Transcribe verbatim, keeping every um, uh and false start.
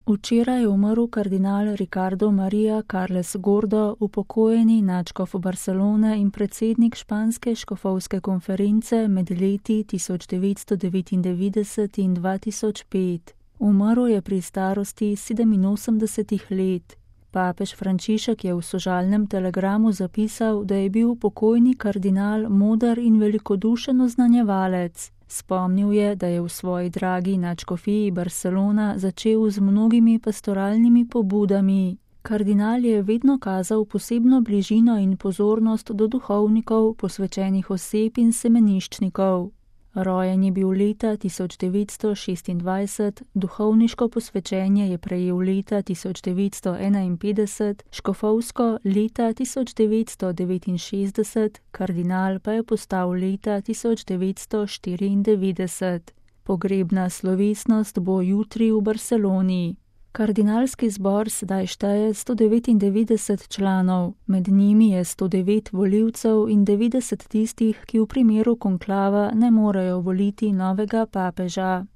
Včeraj je umrl kardinal Ricardo María Carles Gordo, upokojeni nadškof Barcelone in predsednik španske škofovske konference med leti tisoč devetsto devetindevetdeset in dva tisoč pet. Umrl je pri starosti sedeminosemdeset let. Papež Frančišek je v sožalnem telegramu zapisal, da je bil pokojni kardinal moder in velikodušen oznanjevalec. Spomnil je, da je v svoji dragi nadškofiji Barcelona začel z mnogimi pastoralnimi pobudami. Kardinal je vedno kazal posebno bližino in pozornost do duhovnikov, posvečenih oseb in semeniščnikov. Rojen je bil leta tisoč devetsto šestindvajset, duhovniško posvečenje je prejel leta tisoč devetsto enainpetdeset, škofovsko leta tisoč devetsto devetinšestdeset, kardinal pa je postal leta tisoč devetsto štiriindevetdeset. Pogrebna slovesnost bo jutri v Barceloni. Kardinalski zbor sedaj šteje sto devetindevetdeset članov, med njimi je sto devet volivcev in devetdeset tistih, ki v primeru konklava ne morejo voliti novega papeža.